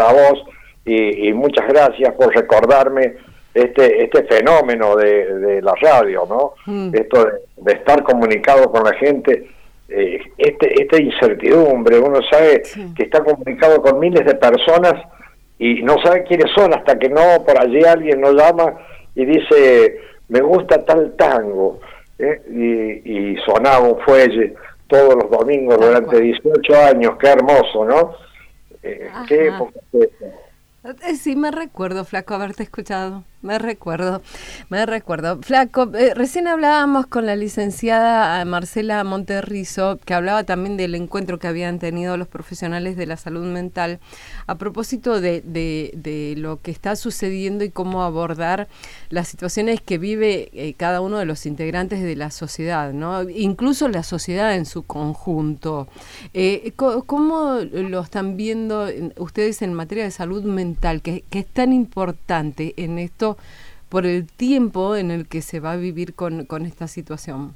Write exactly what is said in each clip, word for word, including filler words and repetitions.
a vos y, y muchas gracias por recordarme este este fenómeno de, de la radio, ¿no? Mm. Esto de, de estar comunicado con la gente, eh, este esta incertidumbre, uno sabe sí. que está comunicado con miles de personas y no sabe quiénes son hasta que no, por allí alguien nos llama y dice, me gusta tal tango, ¿eh? y, y sonaba un fuelle todos los domingos durante dieciocho años, qué hermoso, ¿no? Eh, qué época es esa. Sí, me recuerdo, Flaco, haberte escuchado. Me recuerdo, me recuerdo. Flaco, eh, recién hablábamos con la licenciada Marcela Monterrizo, que hablaba también del encuentro que habían tenido los profesionales de la salud mental, a propósito de, de, de lo que está sucediendo y cómo abordar las situaciones que vive eh, cada uno de los integrantes de la sociedad, ¿no? Incluso la sociedad en su conjunto. Eh, ¿Cómo lo están viendo ustedes en materia de salud mental, que, que es tan importante en esto, por el tiempo en el que se va a vivir con, con esta situación?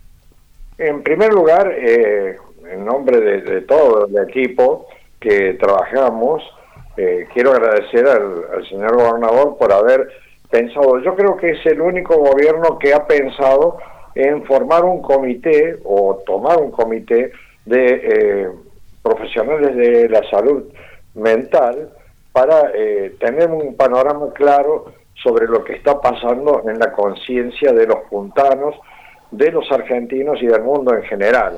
En primer lugar, eh, en nombre de, de todo el equipo que trabajamos, eh, quiero agradecer al, al señor gobernador por haber pensado, yo creo que es el único gobierno que ha pensado en formar un comité o tomar un comité de eh, profesionales de la salud mental para eh, tener un panorama claro sobre lo que está pasando en la conciencia de los puntanos, de los argentinos y del mundo en general.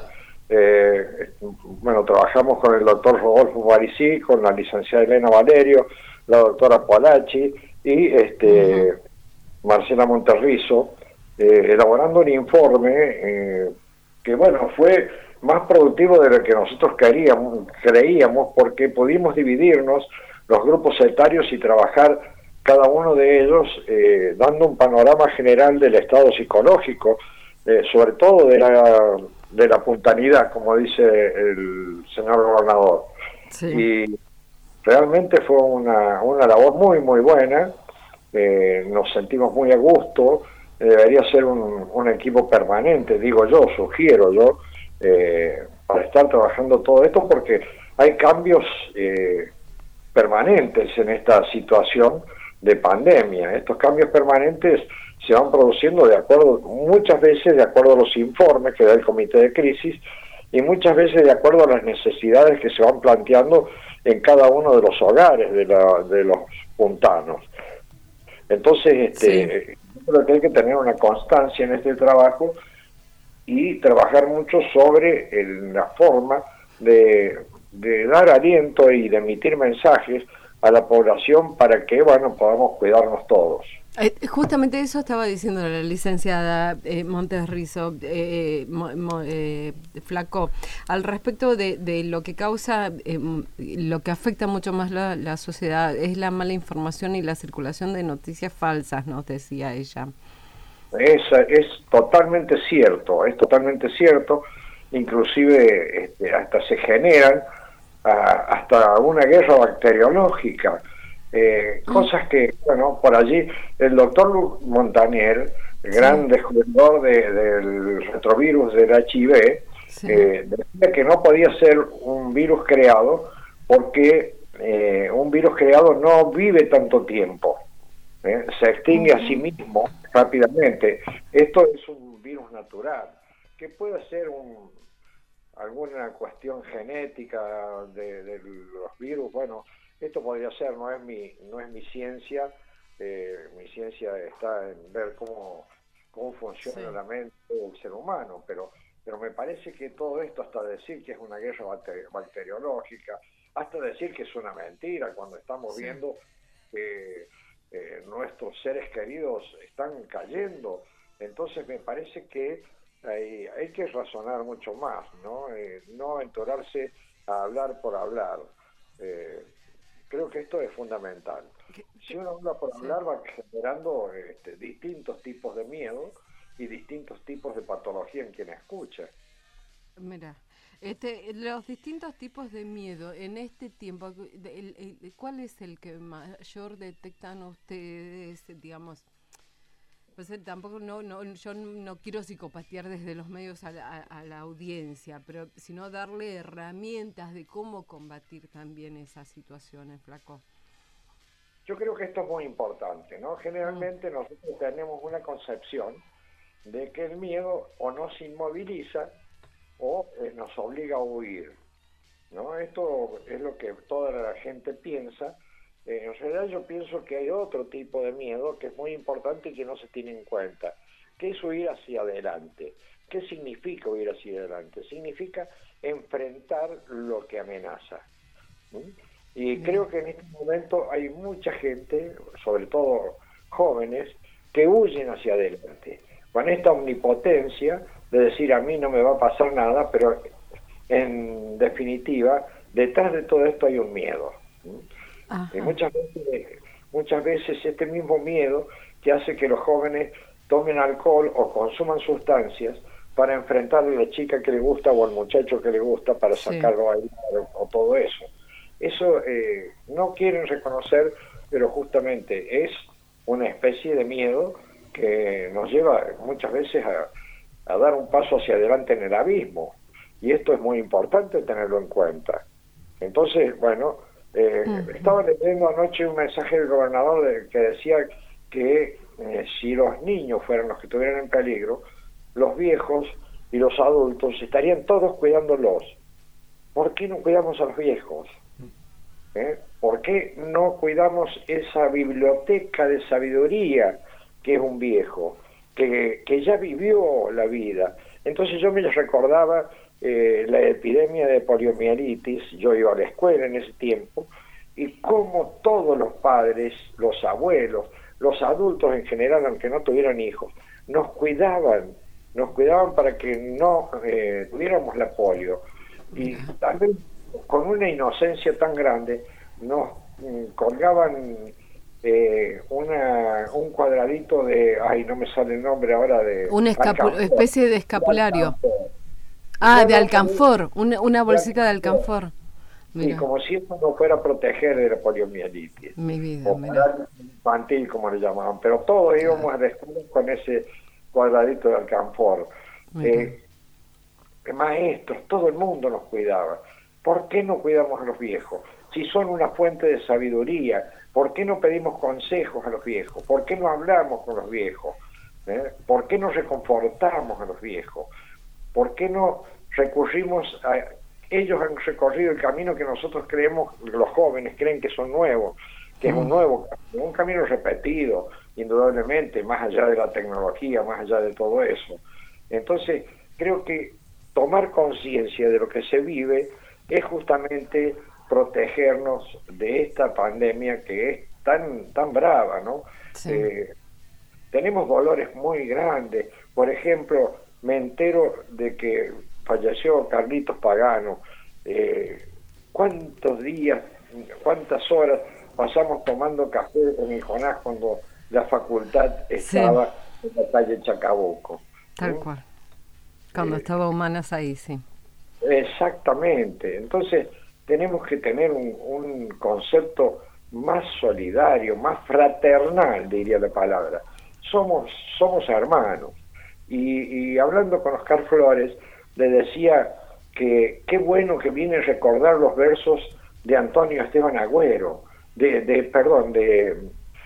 Eh, bueno, trabajamos con el doctor Rodolfo Parisi, con la licenciada Elena Valerio, la doctora Polacci y este, uh-huh. Marcela Monterrizo, eh, elaborando un informe eh, que, bueno, fue más productivo de lo que nosotros queríamos, creíamos, porque pudimos dividirnos los grupos etarios y trabajar cada uno de ellos eh, dando un panorama general del estado psicológico, eh, sobre todo de la, de la puntanidad, como dice el señor gobernador. Sí. Y realmente fue una, una labor muy, muy buena, eh, nos sentimos muy a gusto, eh, debería ser un, un equipo permanente, digo yo, sugiero yo, eh, para estar trabajando todo esto, porque hay cambios eh, permanentes en esta situación de pandemia. Estos cambios permanentes se van produciendo de acuerdo, muchas veces de acuerdo a los informes que da el Comité de Crisis y muchas veces de acuerdo a las necesidades que se van planteando en cada uno de los hogares de, la, de los puntanos. Entonces, este, sí. yo creo que hay que tener una constancia en este trabajo y trabajar mucho sobre el, la forma de, de dar aliento y de emitir mensajes a la población para que, bueno, podamos cuidarnos todos. Eh, justamente eso estaba diciendo la licenciada eh, Monterrizo, eh, mo, mo, eh, Flaco, al respecto de, de lo que causa, eh, lo que afecta mucho más la, la sociedad, es la mala información y la circulación de noticias falsas, nos decía ella. Es, es totalmente cierto, es totalmente cierto, inclusive este, hasta se generan a, hasta una guerra bacteriológica, eh, mm. cosas que, bueno, por allí el doctor Montanier, el sí. gran descubridor de, del retrovirus del H I V, sí. eh, decía que no podía ser un virus creado porque eh, un virus creado no vive tanto tiempo. ¿Eh? Se extingue uh-huh. a sí mismo rápidamente. Esto es un virus natural, que puede ser un, alguna cuestión genética de, de los virus. Bueno, esto podría ser, no es mi, no es mi ciencia, eh, mi ciencia está en ver cómo, cómo funciona sí. la mente del ser humano, pero, pero me parece que todo esto, hasta decir que es una guerra bacteri- bacteriológica, hasta decir que es una mentira, cuando estamos sí. viendo que Eh, nuestros seres queridos están cayendo, entonces me parece que hay, hay que razonar mucho más, ¿no? Eh, no entorarse a hablar por hablar. Eh, creo que esto es fundamental. Si uno habla por hablar va generando este, distintos tipos de miedo y distintos tipos de patología en quien escucha. Mira, este, los distintos tipos de miedo en este tiempo, el, el, ¿cuál es el que mayor detectan ustedes, digamos? Pues eh, tampoco, no, no, yo no quiero psicopatear desde los medios a la, a la audiencia, pero sino darle herramientas de cómo combatir también esas situaciones, Flaco. Yo creo que esto es muy importante, ¿no? Generalmente mm. nosotros tenemos una concepción de que el miedo o nos inmoviliza o eh, nos obliga a huir, ¿no? Esto es lo que toda la gente piensa. Eh, en realidad yo pienso que hay otro tipo de miedo que es muy importante y que no se tiene en cuenta, que es huir hacia adelante. ¿Qué significa huir hacia adelante? Significa enfrentar lo que amenaza. ¿Mm? Y creo que en este momento hay mucha gente, sobre todo jóvenes, que huyen hacia adelante, con esta omnipotencia de decir a mí no me va a pasar nada, pero en definitiva, detrás de todo esto hay un miedo. Y muchas veces, muchas veces este mismo miedo que hace que los jóvenes tomen alcohol o consuman sustancias para enfrentar a la chica que le gusta o al muchacho que le gusta para sacarlo ahí o todo eso. Eso eh, no quieren reconocer, pero justamente es una especie de miedo que nos lleva muchas veces a, a dar un paso hacia adelante en el abismo. Y esto es muy importante tenerlo en cuenta. Entonces, bueno, eh, uh-huh. estaba leyendo anoche un mensaje del gobernador de, que decía que eh, si los niños fueran los que estuvieran en peligro, los viejos y los adultos estarían todos cuidándolos. ¿Por qué no cuidamos a los viejos? ¿Eh? ¿Por qué no cuidamos esa biblioteca de sabiduría que es un viejo, que, que ya vivió la vida? Entonces yo me les recordaba eh, la epidemia de poliomielitis. Yo iba a la escuela en ese tiempo, y cómo todos los padres, los abuelos, los adultos en general, aunque no tuvieran hijos, nos cuidaban, nos cuidaban para que no eh, tuviéramos la polio. Y también con una inocencia tan grande nos mm, colgaban eh, una un cuadradito de, ay, no me sale el nombre ahora, de una escapu- especie de escapulario. Ah, no, de no, alcanfor, una, una bolsita de alcanfor. Y como si eso no fuera a proteger de la poliomielitis. Mi vida, o mira. Infantil, como le llamaban, pero todos claro. íbamos a la escuela con ese cuadradito de alcanfor. Eh, maestros, todo el mundo nos cuidaba. ¿Por qué no cuidamos a los viejos? Si son una fuente de sabiduría, ¿por qué no pedimos consejos a los viejos? ¿Por qué no hablamos con los viejos? ¿Eh? ¿Por qué no reconfortamos a los viejos? ¿Por qué no recurrimos a... Ellos han recorrido el camino que nosotros creemos, los jóvenes creen que son nuevos, que es un nuevo camino, un camino repetido, indudablemente, más allá de la tecnología, más allá de todo eso. Entonces, creo que tomar conciencia de lo que se vive es justamente protegernos de esta pandemia que es tan tan brava, ¿no? Sí. Eh, tenemos dolores muy grandes. Por ejemplo, me entero de que falleció Carlitos Pagano. Eh, ¿Cuántos días, cuántas horas pasamos tomando café en el Jonás cuando la facultad estaba sí. en la calle Chacabuco? Tal ¿sí? cual. Cuando eh, estaba Humanas ahí, sí. Exactamente. Entonces tenemos que tener un, un concepto más solidario, más fraternal, diría la palabra. Somos somos hermanos. Y, y hablando con Oscar Flores, le decía que qué bueno que viene a recordar los versos de Antonio Esteban Agüero, de, de perdón, de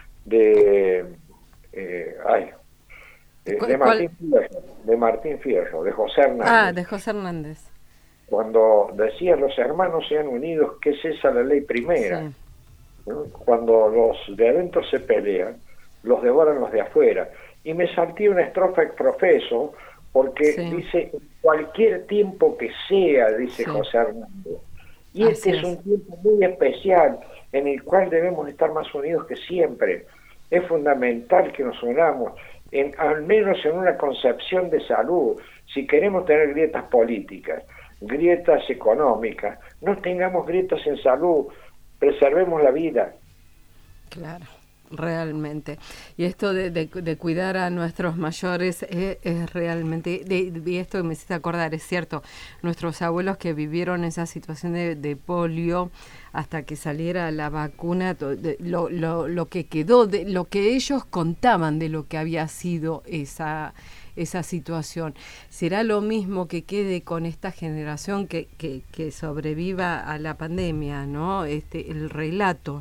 de eh, ay, de, de Martín Fierro, de Martín Fierro, de José Hernández. Ah, de José Hernández. Cuando decía los hermanos sean unidos, que es esa la ley primera. Sí. ¿No? Cuando los de adentro se pelean, los devoran los de afuera. Y me salté una estrofa ex profeso, porque sí. dice, cualquier tiempo que sea, dice sí. José Hernández. Y Así este es. es un tiempo muy especial, en el cual debemos estar más unidos que siempre. Es fundamental que nos unamos, en, al menos en una concepción de salud. Si queremos tener grietas políticas, grietas económicas, no tengamos grietas en salud, preservemos la vida. Claro, Realmente. Y esto de, de, de cuidar a nuestros mayores es, es realmente, de, de esto que me hiciste acordar, es cierto, nuestros abuelos que vivieron esa situación de, de polio hasta que saliera la vacuna, de, lo, lo, lo que quedó, de lo que ellos contaban de lo que había sido esa esa situación. ¿Será lo mismo que quede con esta generación que, que, que sobreviva a la pandemia, ¿no? Este, el relato.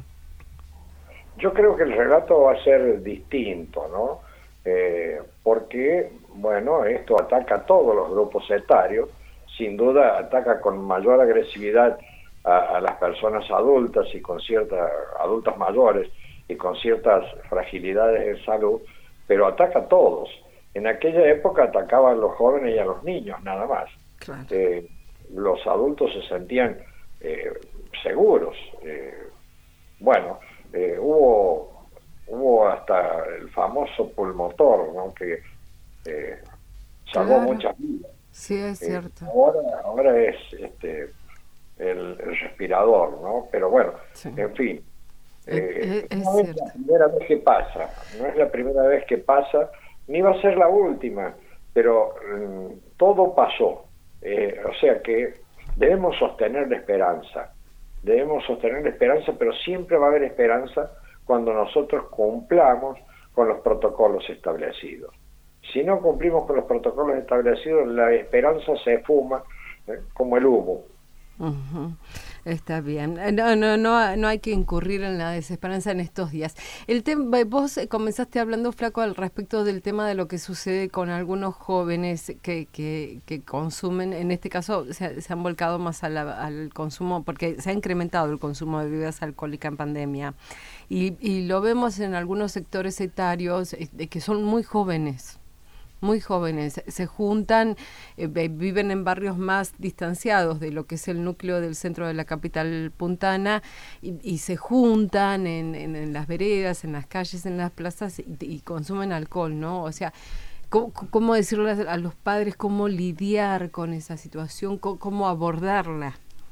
Yo creo que el relato va a ser distinto, ¿no? Eh, porque, bueno, esto ataca a todos los grupos etarios, sin duda ataca con mayor agresividad a, a las personas adultas y con ciertas, adultas mayores y con ciertas fragilidades en salud, pero ataca a todos. En aquella época atacaba a los jóvenes y a los niños, nada más. Claro. Eh, los adultos se sentían eh, seguros. Eh, bueno, eh, hubo hubo hasta el famoso pulmotor, ¿no? Que eh, salvó claro. muchas vidas. Sí, es cierto. Eh, ahora, ahora es este el, el respirador, ¿no? Pero bueno, sí. En fin. Eh, es, es no es la primera vez que pasa, no es la primera vez que pasa, ni va a ser la última, pero um, todo pasó. Eh, o sea que debemos sostener la esperanza, debemos sostener la esperanza, pero siempre va a haber esperanza cuando nosotros cumplamos con los protocolos establecidos. Si no cumplimos con los protocolos establecidos, la esperanza se esfuma eh, como el humo. Uh-huh. Está bien. No, no, no, no hay que incurrir en la desesperanza en estos días. El tema, vos comenzaste hablando, Flaco, al respecto del tema de lo que sucede con algunos jóvenes que, que, que consumen, en este caso se, se han volcado más a la, al consumo, porque se ha incrementado el consumo de bebidas alcohólicas en pandemia. Y, y lo vemos en algunos sectores etarios eh, que son muy jóvenes. Muy jóvenes, se juntan, eh, viven en barrios más distanciados de lo que es el núcleo del centro de la capital puntana y, y se juntan en, en, en las veredas, en las calles, en las plazas y, y consumen alcohol, ¿no? O sea, ¿cómo, cómo decirle a los padres cómo lidiar con esa situación, cómo, cómo abordarla?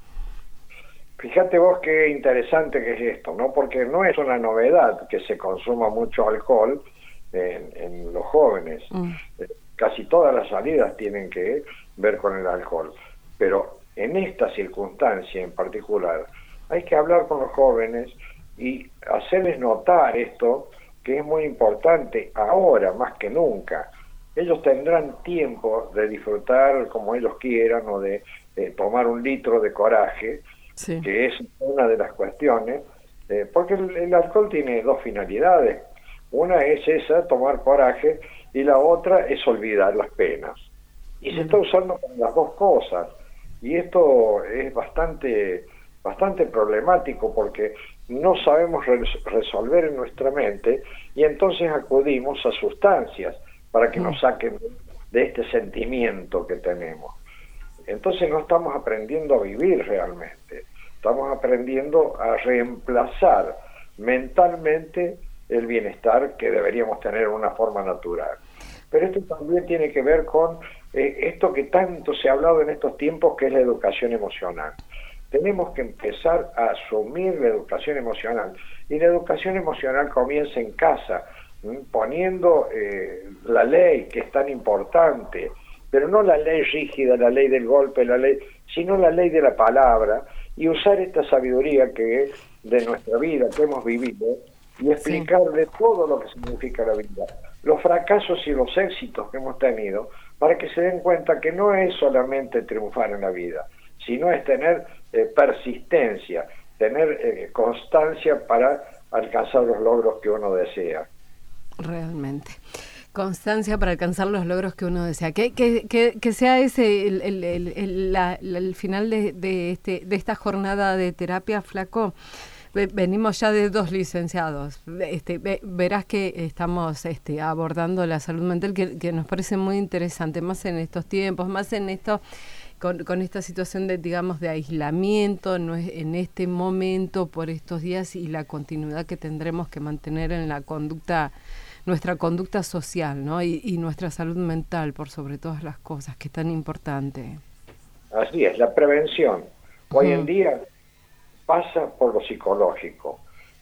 Fíjate vos qué interesante que es esto, ¿no? Porque no es una novedad que se consuma mucho alcohol En, en los jóvenes. Mm. Eh, casi todas las salidas tienen que ver con el alcohol, pero en esta circunstancia en particular hay que hablar con los jóvenes y hacerles notar esto, que es muy importante ahora más que nunca. Ellos tendrán tiempo de disfrutar como ellos quieran o de, de tomar un litro de coraje, sí. Que es una de las cuestiones, eh, porque el, el alcohol tiene dos finalidades. Una es esa, tomar coraje, y la otra es olvidar las penas. Y se está usando las dos cosas. Y esto es bastante, bastante problemático porque no sabemos res- resolver en nuestra mente y entonces acudimos a sustancias para que nos saquen de este sentimiento que tenemos. Entonces no estamos aprendiendo a vivir realmente. Estamos aprendiendo a reemplazar mentalmente el bienestar que deberíamos tener en una forma natural. Pero esto también tiene que ver con eh, esto que tanto se ha hablado en estos tiempos, que es la educación emocional. Tenemos que empezar a asumir la educación emocional, y la educación emocional comienza en casa, ¿m? poniendo eh, la ley, que es tan importante, pero no la ley rígida, la ley del golpe, la ley, sino la ley de la palabra, y usar esta sabiduría que es de nuestra vida, que hemos vivido, y explicarle sí. todo lo que significa la vida, los fracasos y los éxitos que hemos tenido, para que se den cuenta que no es solamente triunfar en la vida, sino es tener eh, persistencia, tener eh, constancia para alcanzar los logros que uno desea. Realmente. Constancia para alcanzar los logros que uno desea. Que, que, que, que sea ese el, el, el, el, la, el final de, de, este, de esta jornada de terapia, Flaco. Venimos ya de dos licenciados. Este, verás que estamos este, abordando la salud mental, que, que nos parece muy interesante, más en estos tiempos, más en esto, con, con esta situación de, digamos, de aislamiento, no es, en este momento, por estos días, y la continuidad que tendremos que mantener en la conducta, nuestra conducta social, ¿no? Y, y nuestra salud mental, por sobre todas las cosas, que es tan importante. Así es, la prevención. Hoy uh-huh. en día pasa por lo psicológico.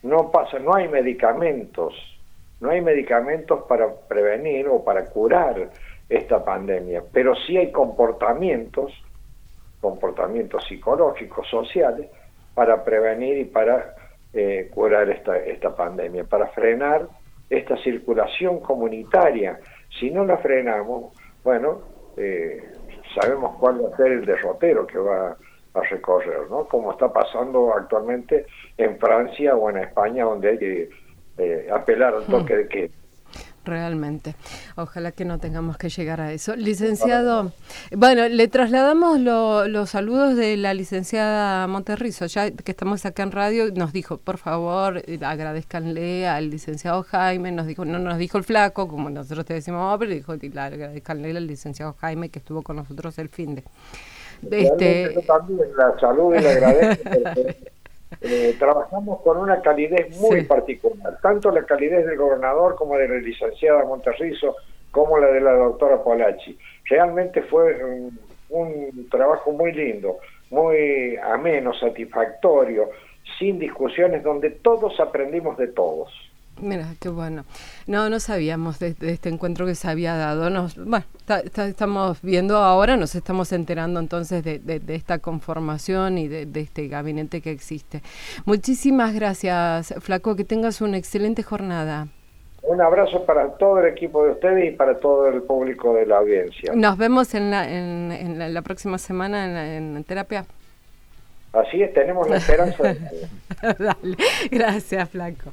no pasa, no hay medicamentos, no hay medicamentos para prevenir o para curar esta pandemia, pero sí hay comportamientos, comportamientos psicológicos, sociales, para prevenir y para eh, curar esta, esta pandemia, para frenar esta circulación comunitaria. Si no la frenamos, bueno, eh, sabemos cuál va a ser el derrotero que va a recorrer, ¿no? Como está pasando actualmente en Francia o en España, donde hay que eh, apelar al toque de queda. Realmente. Ojalá que no tengamos que llegar a eso. Licenciado, bueno, le trasladamos lo, los saludos de la licenciada Monterrizo, ya que estamos acá en radio, nos dijo, por favor, agradezcanle al licenciado Jaime, nos dijo, no nos dijo el flaco, como nosotros te decimos, oh, pero dijo, agradezcanle al licenciado Jaime que estuvo con nosotros el fin de... Este... Yo también la saludo y le agradezco porque eh, trabajamos con una calidez muy sí. particular, tanto la calidez del gobernador como de la licenciada Monterrizo, como la de la doctora Polacci. Realmente fue un, un trabajo muy lindo, muy ameno, satisfactorio, sin discusiones, donde todos aprendimos de todos. Mira, qué bueno. No, no sabíamos de, de este encuentro que se había dado. Nos, bueno, ta, ta, estamos viendo ahora, nos estamos enterando entonces de, de, de esta conformación y de, de este gabinete que existe. Muchísimas gracias, Flaco, que tengas una excelente jornada. Un abrazo para todo el equipo de ustedes y para todo el público de la audiencia. Nos vemos en la, en, en la, la próxima semana en, la, en terapia. Así es, tenemos la esperanza de... Dale, gracias, Flaco.